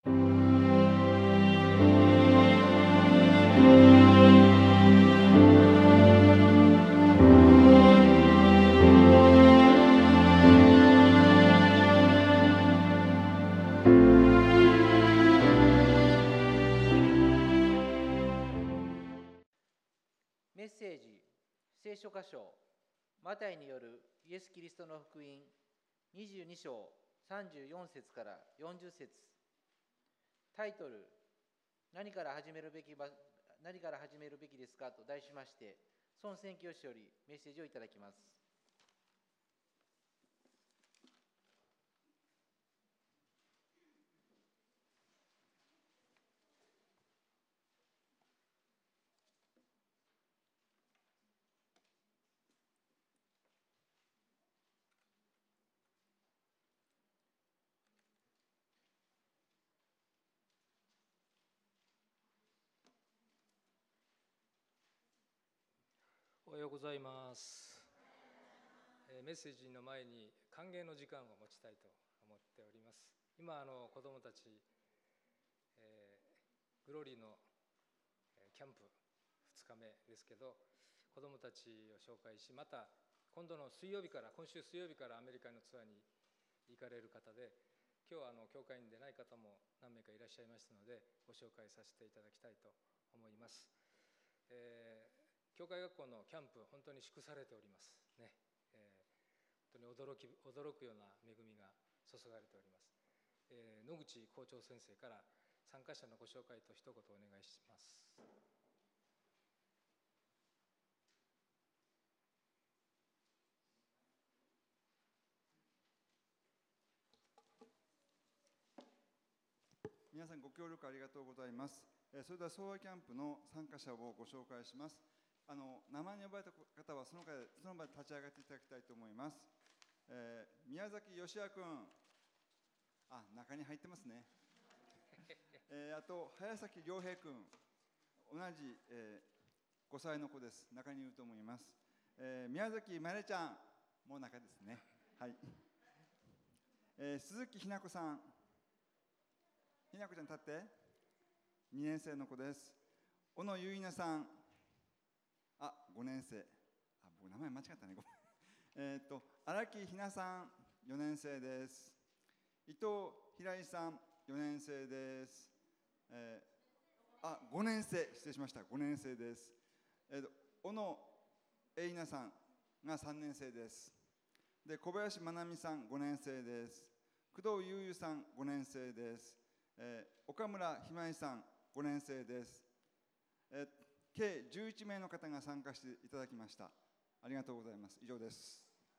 メッセージ聖書箇所マタイによるイエス・キリストの福音22章34節から40節。タイトル何から始めるべきですかと題しまして、孫宣教師よりメッセージをいただきます。 おはようございます。メッセージの前に歓迎の時間を持ちたいと思っております。今子どもたち、グローリーのキャンプ2日目ですけど、子どもたちを紹介し、また今週水曜日からアメリカのツアーに行かれる方で、今日は教会に出ない方も何名かいらっしゃいましたので、ご紹介させていただきたいと思います。教会学校のキャンプ、本当に祝されておりますね。本当に驚くような恵みが注がれております。野口校長先生から参加者のご紹介と一言お願いします。 皆さんご協力ありがとうございます。それでは総和キャンプの参加者をご紹介します。名前に呼ばれた方はその場で立ち上がっていただきたいと思います。宮崎義也君、中に入ってますね。あと早崎良平君、同じ、5歳の子です。中にいると思います。宮崎まれちゃんも中ですね。はい。鈴木ひな子さん、ひな子ちゃん立って。2年生の子です。小野ゆいなさん、5年生。僕名前間違ったね。荒木ひなさん、4年生です。伊藤ひらいさん、4年生です。5年生、失礼しました。5年生です。小野えいなさんが3年生です。で、小林まなみさん、5年生です。工藤ゆうゆさん、5年生です。岡村ひまいさん、5年生です。計11名の方が参加していただきました。ありがとうございます。以上です。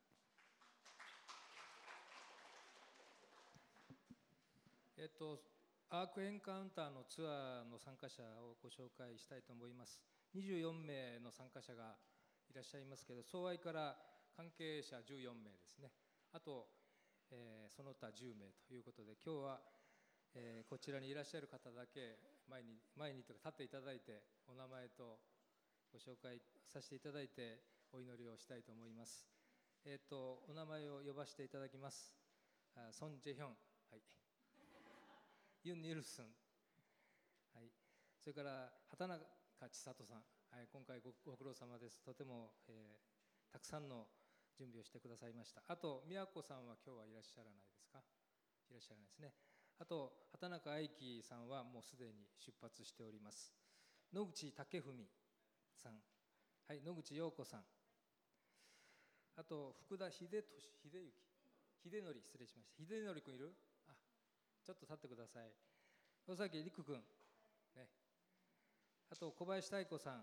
アークエンカウンターのツアーの参加者をご紹介したいと思います。24名の参加者がいらっしゃいますけど、総愛から関係者14名ですね。あと、その他10名ということで、今日は、こちらにいらっしゃる方だけ前にというか立っていただいて、お名前とご紹介させていただいてお祈りをしたいと思います。お名前を呼ばせていただきます。ソン・ジェヒョン、はい、ユン・ニルスン、はい、それから畑中千里さん、はい、今回ご苦労様です。とても、たくさんの準備をしてくださいました。あと宮子さんは今日はいらっしゃらないですか？いらっしゃらないですね。あと畑中愛樹さんはもうすでに出発しております。野口武文さん、はい、野口陽子さん、あと福田秀則、失礼しました。秀則君いる？ちょっと立ってください。尾崎陸君、ね、あと小林太子さん、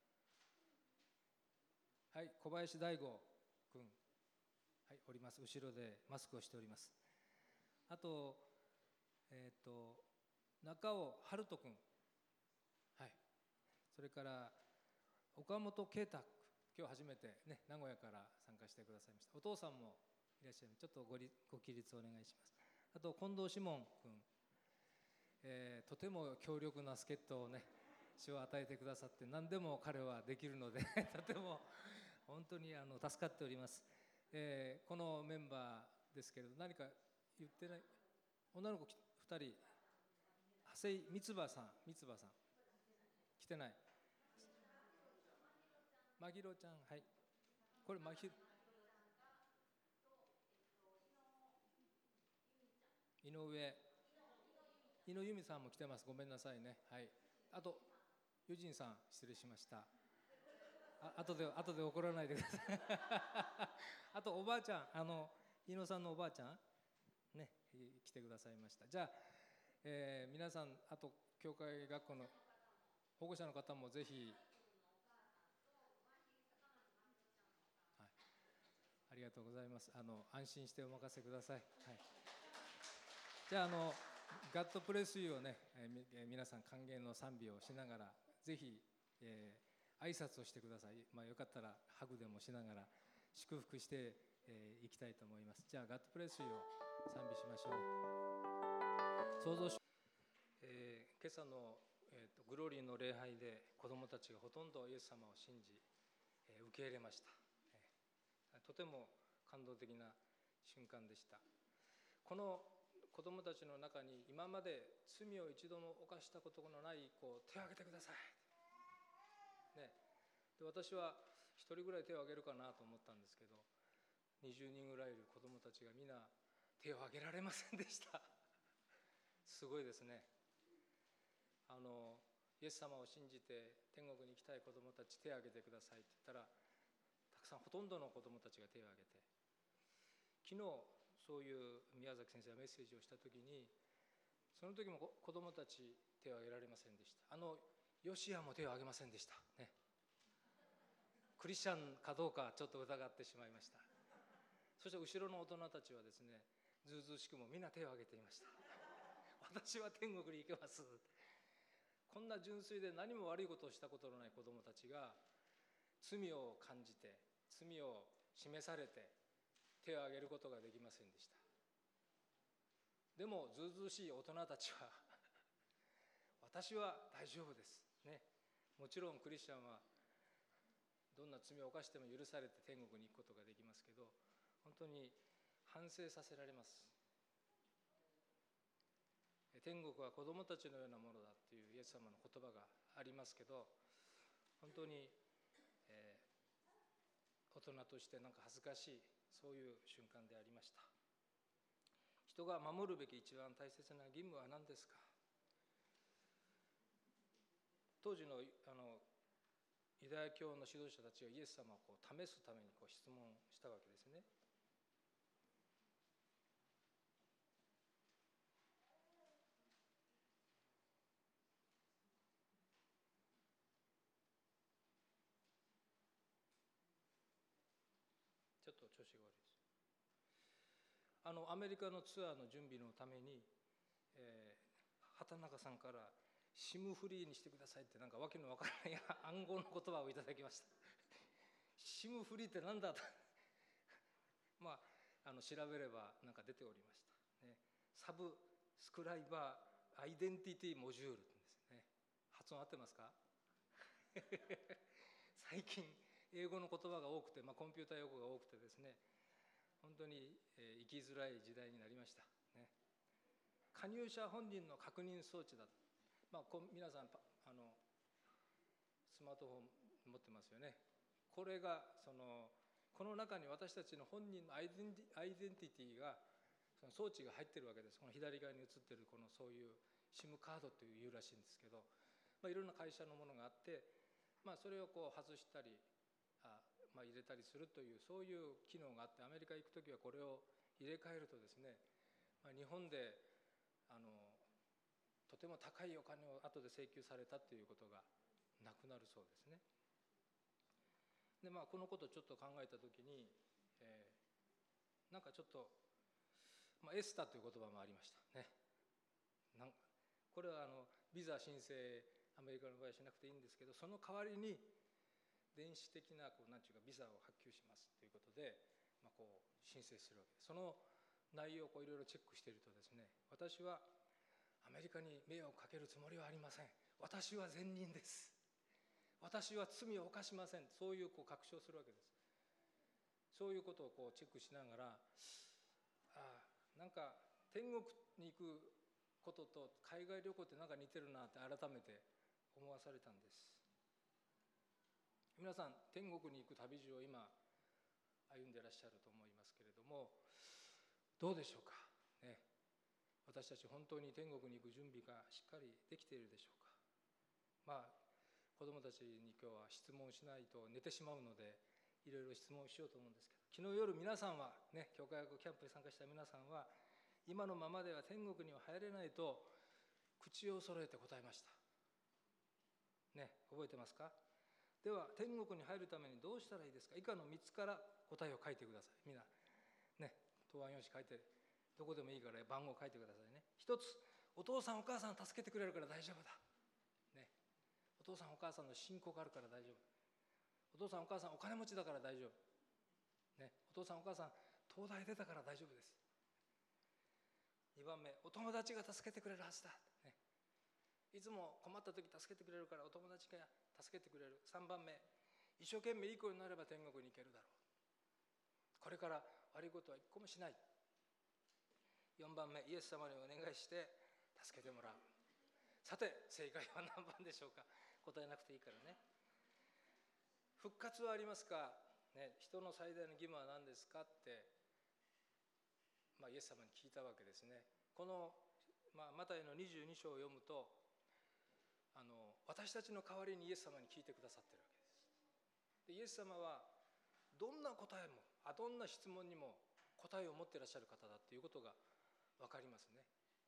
はい、小林大吾君、はい、おります。後ろでマスクをしております。あと中尾春人君、はい、それから岡本啓太、今日初めて、ね、名古屋から参加してくださいました。お父さんもいらっしゃるので、ちょっとご起立お願いします。あと近藤志門君、とても強力な助っ人をね、主を与えてくださって、何でも彼はできるのでとても本当に助かっております。このメンバーですけれど、何か言ってない？女の子2人長谷三葉さん、来てない。まひろちゃん、はい。これまひろ。井上。井野由美さんも来てます。ごめんなさいね。はい。あと、ユジンさん、失礼しました。後で怒らないでください。あと、おばあちゃん、井野さんのおばあちゃん、ね、来てくださいました。じゃあ、皆さん、あと、教会学校の保護者の方もぜひ、はい、ありがとうございます。安心してお任せください。はい、じゃあ、ガッドプレスユーをね、皆さん歓迎の賛美をしながら、ぜひ、挨拶をしてください。よかったらハグでもしながら祝福していきたいと思います。じゃあ、ガッドプレスユーを賛美しましょう。創造主、今朝の、グローリーの礼拝で子どもたちがほとんどイエス様を信じ、受け入れました。とても感動的な瞬間でした。この子どもたちの中に今まで罪を一度も犯したことのない子を手を挙げてください、ね、で私は1人ぐらい手を挙げるかなと思ったんですけど、20人ぐらいいる子どもたちがみんな手を挙げられませんでした。すごいですね。イエス様を信じて天国に行きたい子どもたち手を挙げてくださいって言ったら、たくさんほとんどの子どもたちが手を挙げて、昨日そういう宮崎先生がメッセージをしたときに、その時も子どもたち手を挙げられませんでした。ヨシアも手を挙げませんでした、ね、クリスチャンかどうかちょっと疑ってしまいました。そして後ろの大人たちはですね、ずうずうしくもみんな手を挙げていました。私は天国に行けます。こんな純粋で何も悪いことをしたことのない子どもたちが罪を感じて、罪を示されて手を挙げることができませんでした。でもずうずうしい大人たちは私は大丈夫です、ね、もちろんクリスチャンはどんな罪を犯しても許されて天国に行くことができますけど、本当に反省させられます。天国は子どもたちのようなものだというイエス様の言葉がありますけど、本当に、大人としてなんか恥ずかしい、そういう瞬間でありました。人が守るべき一番大切な義務は何ですか。当時のユダヤ教の指導者たちがイエス様を試すために質問したわけですね。ちょっと調子が悪いです。アメリカのツアーの準備のために、畑中さんからシムフリーにしてくださいって、なんかわけのわからない暗号の言葉をいただきました。シムフリーってなんだと調べればなんか出ておりました、ね、サブスクライバーアイデンティティモジュールですね。発音合ってますか？最近英語の言葉が多くて、コンピューター用語が多くてですね、本当に生きづらい時代になりました、ね、加入者本人の確認装置だ、皆さんスマートフォン持ってますよね。これがこの中に私たちの本人のアイデンティティが、その装置が入ってるわけです。この左側に映ってるそういう SIM カードというらしいんですけど、いろんな会社のものがあって、それを外したり入れたりするという、そういう機能があって、アメリカ行くときはこれを入れ替えるとですね、日本でとても高いお金を後で請求されたということがなくなるそうですね。でこのことをちょっと考えたときに、なんかちょっと、エスタという言葉もありましたね。これはビザ申請アメリカの場合はしなくていいんですけど、その代わりに電子的ななんていうかビザを発給しますということで、申請するわけです。その内容をいろいろチェックしているとですね、私はアメリカに迷惑をかけるつもりはありません。私は善人です。私は罪を犯しません。そういう確証するわけです。そういうことをチェックしながら、なんか天国に行くことと海外旅行ってなんか似てるなって改めて思わされたんです。皆さん天国に行く旅路を今歩んでいらっしゃると思いますけれども、どうでしょうかね。私たち本当に天国に行く準備がしっかりできているでしょうか。子どもたちに今日は質問しないと寝てしまうので、いろいろ質問しようと思うんですけど、昨日夜皆さんはね、教会学キャンプに参加した皆さんは、今のままでは天国には入れないと口を揃えて答えましたね。覚えてますか。では天国に入るためにどうしたらいいですか。以下の3つから答えを書いてください。みんなね、答案用紙書いて、どこでもいいから番号書いてくださいね。1つ、お父さんお母さん助けてくれるから大丈夫だ、ね、お父さんお母さんの信仰があるから大丈夫。お父さんお母さんお金持ちだから大丈夫、ね、お父さんお母さん東大出たから大丈夫です。2番目、お友達が助けてくれるはずだ、ね、いつも困った時助けてくれるからお友達が助けてくれる。3番目、一生懸命いい子になれば天国に行けるだろう、これから悪いことは一個もしない。4番目、イエス様にお願いして助けてもらう。さて正解は何番でしょうか。答えなくていいからね。復活はありますか、ね、人の最大の義務は何ですかって、イエス様に聞いたわけですね。この、マタイの22章を読むと、私たちの代わりにイエス様に聞いてくださっているわけです。でイエス様はどんな答えもどんな質問にも答えを持っていらっしゃる方だということが分かりますね。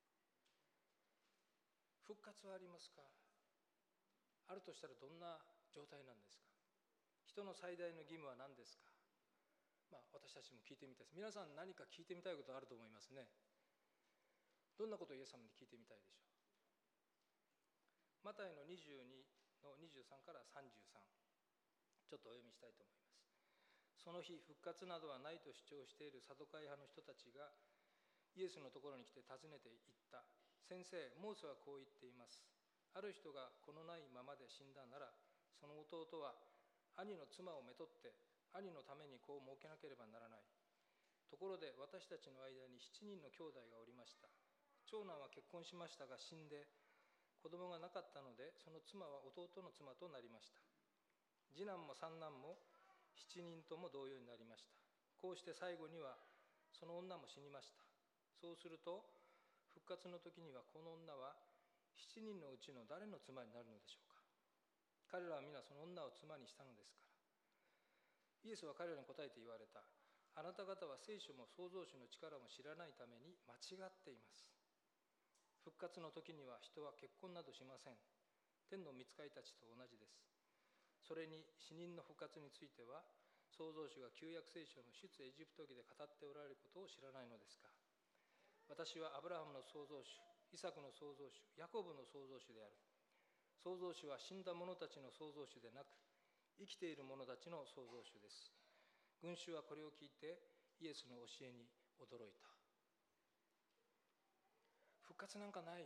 復活はありますか。あるとしたらどんな状態なんですか。人の最大の義務は何ですか。私たちも聞いてみたいです。皆さん何か聞いてみたいことあると思いますね。どんなことをイエス様に聞いてみたいでしょう。マタイの22の23から33、ちょっとお読みしたいと思います。その日、復活などはないと主張しているサドカイ派の人たちがイエスのところに来て尋ねていった。先生、モーセはこう言っています。ある人が子のないままで死んだなら、その弟は兄の妻をめとって兄のために子を設けなければならない。ところで私たちの間に7人の兄弟がおりました。長男は結婚しましたが死んで子供がなかったので、その妻は弟の妻となりました。次男も三男も7人とも同様になりました。こうして最後にはその女も死にました。そうすると復活の時にはこの女は7人のうちの誰の妻になるのでしょうか。彼らは皆その女を妻にしたのですから。イエスは彼らに答えて言われた。あなた方は聖書も創造主の力も知らないために間違っています。復活の時には人は結婚などしません。天の御使いたちと同じです。それに死人の復活については、創造主が旧約聖書の出エジプト記で語っておられることを知らないのですか。私はアブラハムの創造主、イサクの創造主、ヤコブの創造主である。創造主は死んだ者たちの創造主でなく、生きている者たちの創造主です。群衆はこれを聞いてイエスの教えに驚いた。復活なんかない。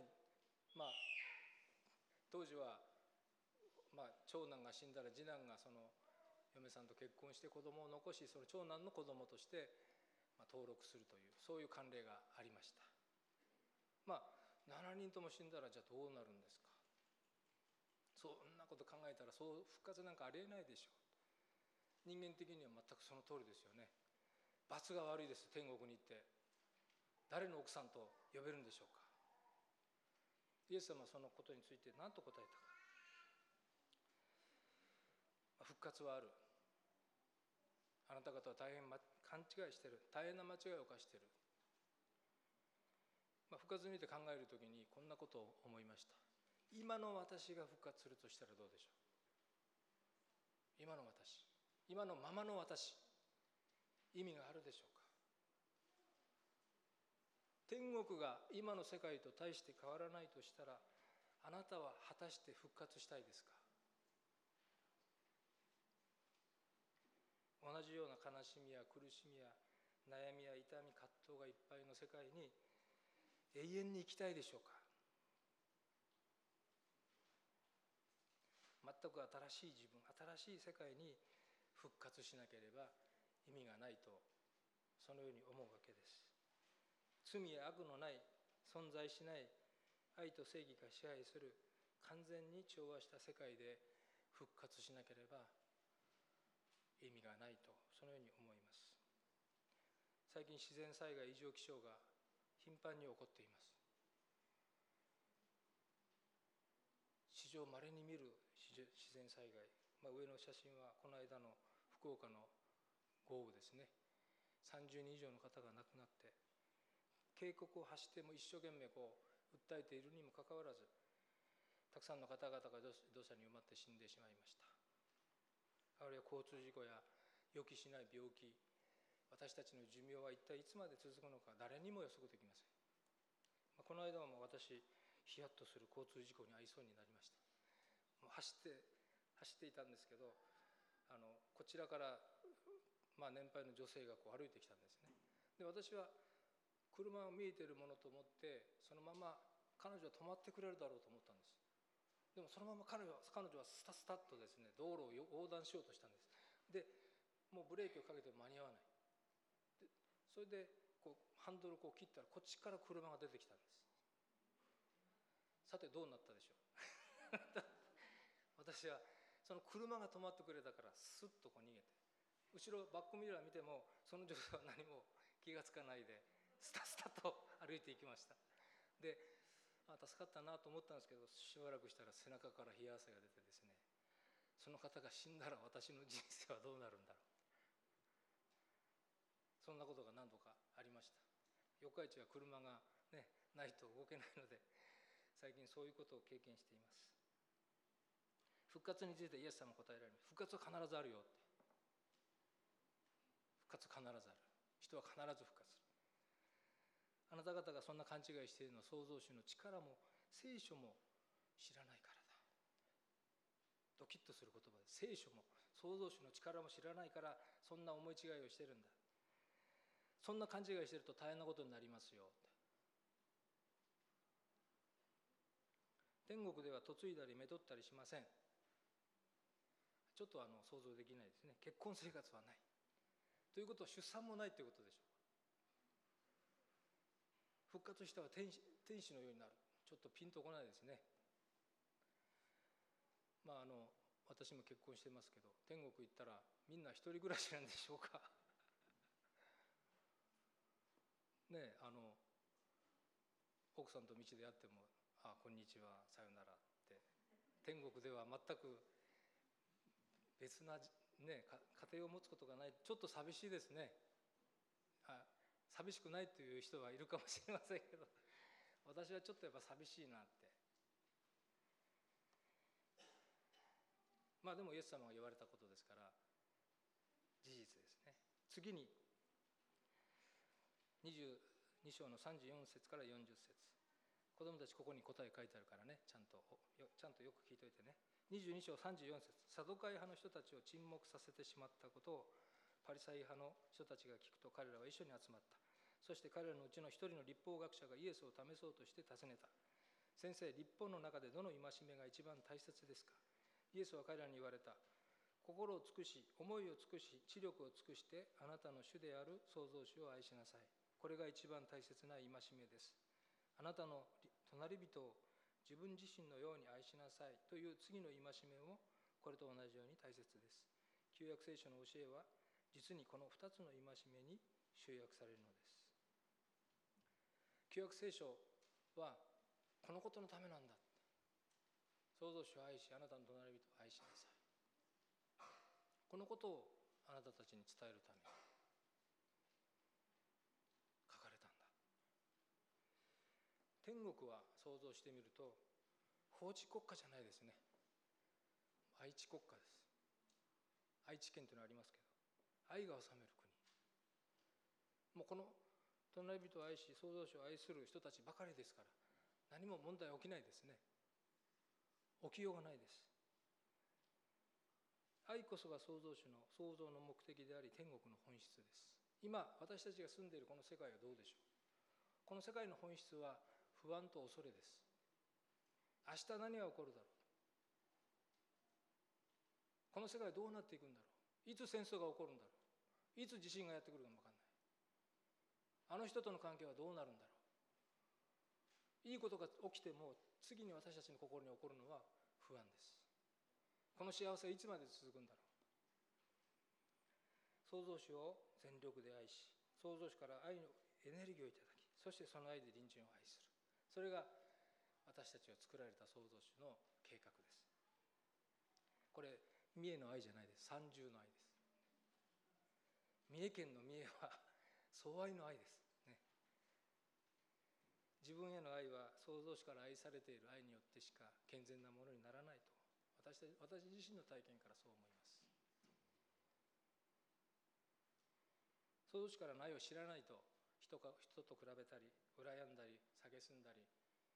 当時は、長男が死んだら次男がその嫁さんと結婚して子供を残し、その長男の子供として登録するという、そういう慣例がありました。7人とも死んだらじゃあどうなるんですか。そんなこと考えたらそう復活なんかありえないでしょう。人間的には全くその通りですよね。罰が悪いです。天国に行って誰の奥さんと呼べるんでしょうか。イエス様はそのことについて何と答えたか。復活はある。あなた方は大変勘違いしている。大変な間違いを犯している。復活について考えるときにこんなことを思いました。今の私が復活するとしたらどうでしょう。今の私、今のままの私、意味があるでしょうか。天国が今の世界と大して変わらないとしたら、あなたは果たして復活したいですか。同じような悲しみや苦しみや悩みや痛み葛藤がいっぱいの世界に永遠に生きたいでしょうか。全く新しい自分、新しい世界に復活しなければ意味がないと、そのように思うわけです。罪や悪のない、存在しない愛と正義が支配する完全に調和した世界で復活しなければ意味がないと、そのように思います。最近自然災害、異常気象が頻繁に起こっています。史上まれに見る自然災害、上の写真はこの間の福岡の豪雨ですね。30人以上の方が亡くなって、渓谷を走っても一生懸命訴えているにもかかわらず、たくさんの方々が土砂に埋まって死んでしまいました。あるいは交通事故や予期しない病気、私たちの寿命は一体いつまで続くのか、誰にも予測できません。この間は私、ヒヤッとする交通事故に遭いそうになりました。走っていたんですけど、こちらから年配の女性が歩いてきたんですね。で、私は車が見えているものと思って、そのまま彼女は止まってくれるだろうと思ったんです。でもそのまま彼女はスタスタっとですね、道路を横断しようとしたんです。で、もうブレーキをかけても間に合わない。で、それでハンドルを切ったら、こっちから車が出てきたんです。さてどうなったでしょう。私はその車が止まってくれたからスッと逃げて、後ろバックミラー見てもその女性は何も気がつかないでスタスタと歩いていきました。で、助かったなと思ったんですけど、しばらくしたら背中から冷や汗が出てですね、その方が死んだら私の人生はどうなるんだろう、そんなことが何度かありました。四日市は車が、ないと動けないので、最近そういうことを経験しています。復活についてイエス様は答えられます。復活は必ずあるよって。復活は必ずある。人は必ず復活する。あなた方がそんな勘違いしているのは、創造主の力も聖書も知らないからだ。ドキッとする言葉です。聖書も創造主の力も知らないから、そんな思い違いをしてるんだ。そんな勘違いしてると大変なことになりますよ。天国では嫁いだりめとったりしません。ちょっと想像できないですね。結婚生活はないということは、出産もないということでしょう。復活したは天使のようになる。ちょっとピンとこないですね。私も結婚してますけど、天国行ったらみんな一人暮らしなんでしょうか。ね、奥さんと道で会ってもこんにちは、さよならって。天国では全く別な、家庭を持つことがない。ちょっと寂しいですね。寂しくないという人はいるかもしれませんけど、私はちょっとやっぱ寂しいなって。でもイエス様が言われたことですから事実ですね。次に22章の34節から40節、子供たちここに答え書いてあるからね、ちゃんとよく聞いておいてね。22章34節、サドカイ派の人たちを沈黙させてしまったことをパリサイ派の人たちが聞くと、彼らは一緒に集まった。そして彼らのうちの一人の立法学者がイエスを試そうとして尋ねた。先生、立法の中でどの戒めが一番大切ですか。イエスは彼らに言われた。心を尽くし、思いを尽くし、知力を尽くしてあなたの主である創造主を愛しなさい。これが一番大切な戒めです。あなたの隣人を自分自身のように愛しなさいという次の戒めもこれと同じように大切です。旧約聖書の教えは実にこの2つの戒めに集約されるのです。旧約聖書はこのことのためなんだ。創造主を愛し、あなたの隣人を愛しなさい。このことをあなたたちに伝えるために書かれたんだ。天国は想像してみると法治国家じゃないですね。愛知国家です。愛知県というのがありますけど、愛が治める国。もうこの隣人を愛し創造主を愛する人たちばかりですから、何も問題起きないですね。起きようがないです。愛こそが創造主の創造の目的であり、天国の本質です。今私たちが住んでいるこの世界はどうでしょう。この世界の本質は不安と恐れです。明日何が起こるだろう。この世界はどうなっていくんだろう。いつ戦争が起こるんだろう。いつ地震がやってくるかも分かんない。あの人との関係はどうなるんだろう。 いいことが起きても次に私たちの心に起こるのは不安です。この幸せはいつまで続くんだろう。創造主を全力で愛し、創造主から愛のエネルギーをいただき、そしてその愛で隣人を愛する。それが私たちが作られた創造主の計画です。これ三重の愛じゃないです。三重の愛です。三重県の三重は相愛の愛です、ね。自分への愛は創造主から愛されている愛によってしか健全なものにならないと私自身の体験からそう思います。創造主からの愛を知らないと人と比べたり羨んだり蔑んだり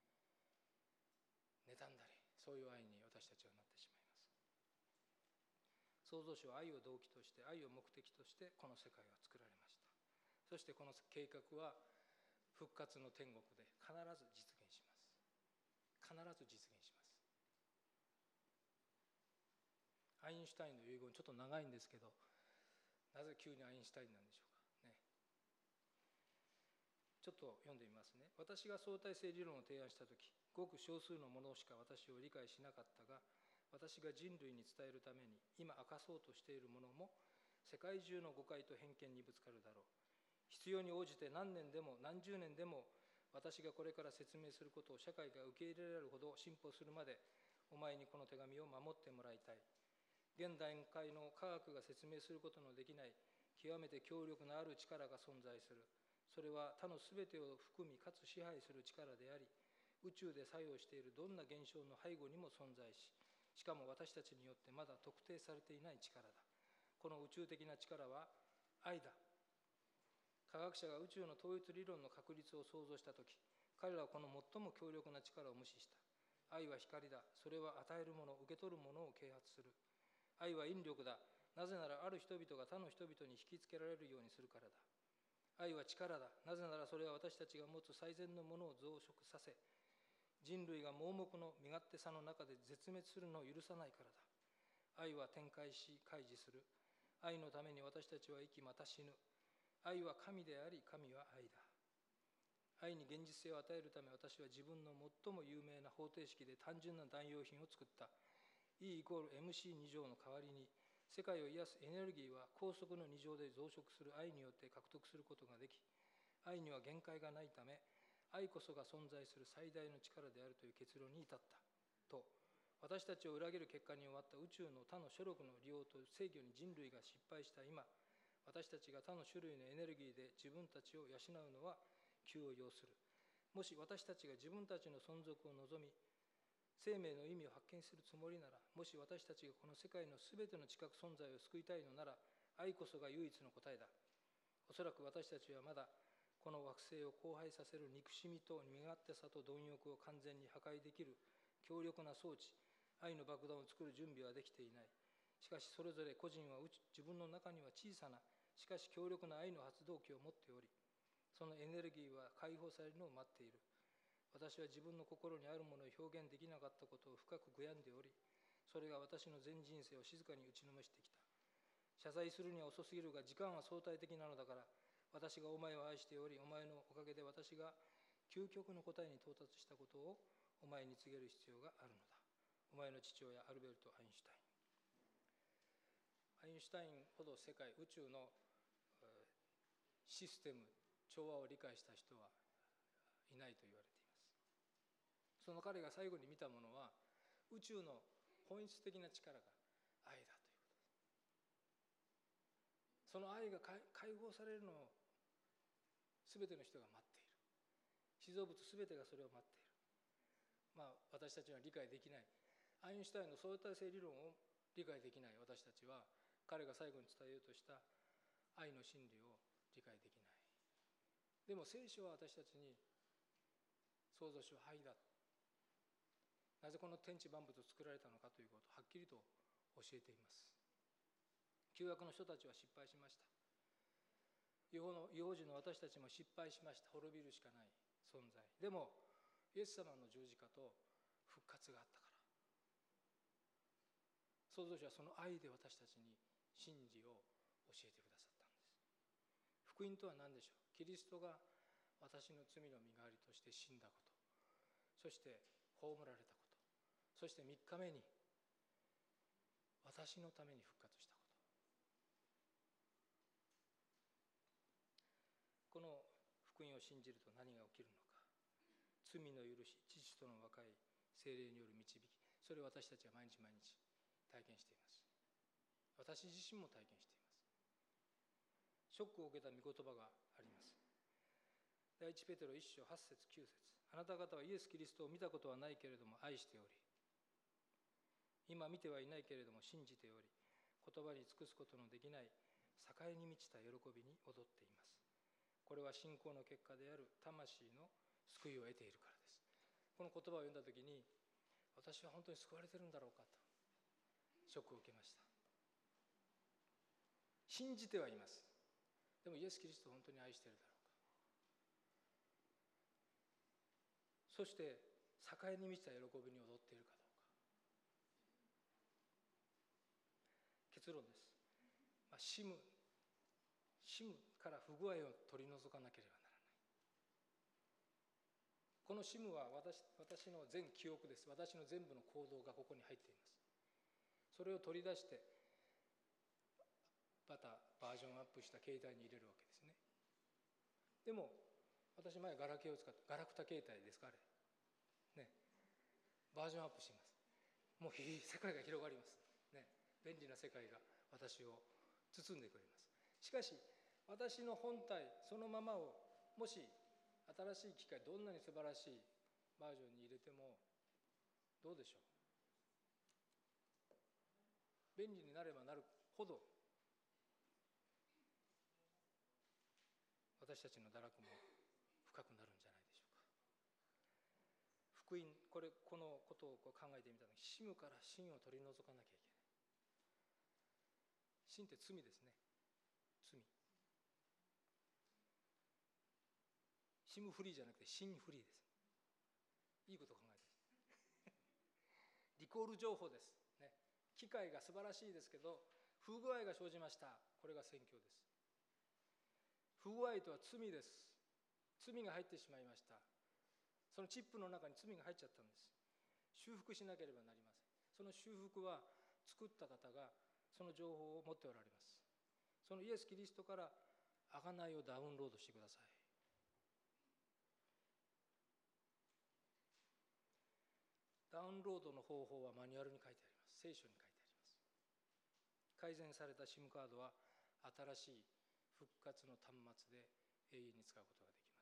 妬んだり、そういう愛に私たちはなってしまいます。創造主は愛を動機として、愛を目的としてこの世界が作られました。そしてこの計画は復活の天国で必ず実現します。必ず実現します。アインシュタインの遺言、ちょっと長いんですけど、なぜ急にアインシュタインなんでしょうかね。ちょっと読んでみますね。私が相対性理論を提案したとき、ごく少数のものしか私を理解しなかったが、私が人類に伝えるために今明かそうとしているものも世界中の誤解と偏見にぶつかるだろう。必要に応じて何年でも何十年でも私がこれから説明することを社会が受け入れられるほど進歩するまでお前にこの手紙を守ってもらいたい。現段階の科学が説明することのできない極めて強力なある力が存在する。それは他のすべてを含みかつ支配する力であり、宇宙で作用しているどんな現象の背後にも存在し、しかも私たちによってまだ特定されていない力だ。この宇宙的な力は愛だ。科学者が宇宙の統一理論の確立を創造したとき、彼らはこの最も強力な力を無視した。愛は光だ。それは与えるもの、受け取るものを啓発する。愛は引力だ。なぜならある人々が他の人々に引きつけられるようにするからだ。愛は力だ。なぜならそれは私たちが持つ最善のものを増殖させ、人類が盲目の身勝手さの中で絶滅するのを許さないからだ。愛は展開し開示する。愛のために私たちは生きまた死ぬ。愛は神であり、神は愛だ。愛に現実性を与えるため私は自分の最も有名な方程式で単純な代用品を作った。E イコール MC2 乗の代わりに、世界を癒すエネルギーは高速の2乗で増殖する愛によって獲得することができ、愛には限界がないため、愛こそが存在する最大の力であるという結論に至ったと、私たちを裏切る結果に終わった宇宙の他の諸力の利用と制御に人類が失敗した今、私たちが他の種類のエネルギーで自分たちを養うのは急を要する。もし私たちが自分たちの存続を望み、生命の意味を発見するつもりなら、もし私たちがこの世界のすべての知覚存在を救いたいのなら、愛こそが唯一の答えだ。おそらく私たちはまだこの惑星を荒廃させる憎しみと身勝手さと貪欲を完全に破壊できる強力な装置、愛の爆弾を作る準備はできていない。しかしそれぞれ個人は自分の中には小さな、しかし強力な愛の発動機を持っており、そのエネルギーは解放されるのを待っている。私は自分の心にあるものを表現できなかったことを深く悔やんでおり、それが私の全人生を静かに打ちのめしてきた。謝罪するには遅すぎるが、時間は相対的なのだから、私がお前を愛しており、お前のおかげで私が究極の答えに到達したことをお前に告げる必要があるのだ。お前の父親アルベルト・アインシュタイン。アインシュタインほど世界、宇宙のシステム、調和を理解した人はいないと言われています。その彼が最後に見たものは、宇宙の本質的な力が愛だということです。その愛が解放されるのを全ての人が待っている。被造物全てがそれを待っている。私たちには理解できない、アインシュタインの相対性理論を理解できない私たちは、彼が最後に伝えようとした愛の真理を理解できない。でも聖書は私たちに創造主は愛だ、なぜこの天地万物を作られたのかということをはっきりと教えています。旧約の人たちは失敗しました。異邦人の私たちも失敗しました。滅びるしかない存在。でもイエス様の十字架と復活があったから、創造主はその愛で私たちに真理を教えてくださったんです。福音とは何でしょう。キリストが私の罪の身代わりとして死んだこと、 そして葬られたこと、そして3日目に私のために復活したこと、この福音を信じると何が起きるのか。罪の許し、父との和解、聖霊による導き、それを私たちは毎日毎日体験しています。私自身も体験しています。ショックを受けた御言葉があります。第一ペテロ1章8節9節、あなた方はイエス・キリストを見たことはないけれども愛しており、今見てはいないけれども信じており、言葉に尽くすことのできない栄に満ちた喜びに踊っています。これは信仰の結果である魂の救いを得ているからです。この言葉を読んだときに、私は本当に救われているんだろうかとショックを受けました。信じてはいます。でもイエス・キリストを本当に愛しているだろうか。そして栄に満ちた喜びに踊っているかどうか。結論です。シムから不具合を取り除かなければならない。このシムは私の全記憶です。私の全部の行動がここに入っています。それを取り出してまたバージョンアップした携帯に入れるわけですね。でも私前ガラケーを使って、ガラクタ携帯ですかあれね、バージョンアップします。もう世界が広がりますね。便利な世界が私を包んでくれます。しかし私の本体そのままをもし新しい機械、どんなに素晴らしいバージョンに入れてもどうでしょう。便利になればなるほど私たちの堕落も深くなるんじゃないでしょうか。福音、このことを考えてみたとき、シムから真を取り除かなきゃいけない。真って罪ですね。罪。シムフリーじゃなくて真フリーです。いいこと考えてリコール情報です、ね、機械が素晴らしいですけど不具合が生じました。これが宣教です。不具合とは罪です。罪が入ってしまいました。そのチップの中に罪が入っちゃったんです。修復しなければなりません。その修復は作った方がその情報を持っておられます。そのイエス・キリストから贖いをダウンロードしてください。ダウンロードの方法はマニュアルに書いてあります。聖書に書いてあります。改善された SIM カードは新しい復活の端末で永遠に使うことができます。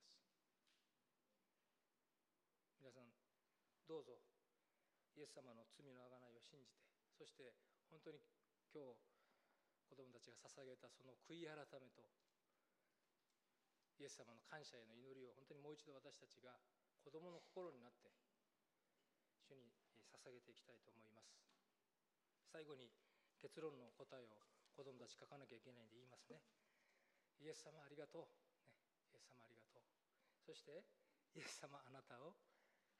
皆さんどうぞイエス様の罪の贖いを信じて、そして本当に今日子供たちが捧げたその悔い改めとイエス様の感謝への祈りを本当にもう一度私たちが子供の心になって主に捧げていきたいと思います。最後に結論の答えを子供たち書かなきゃいけないんで言いますね。イエス様ありがとう、ね、イエス様ありがとう。そしてイエス様あなたを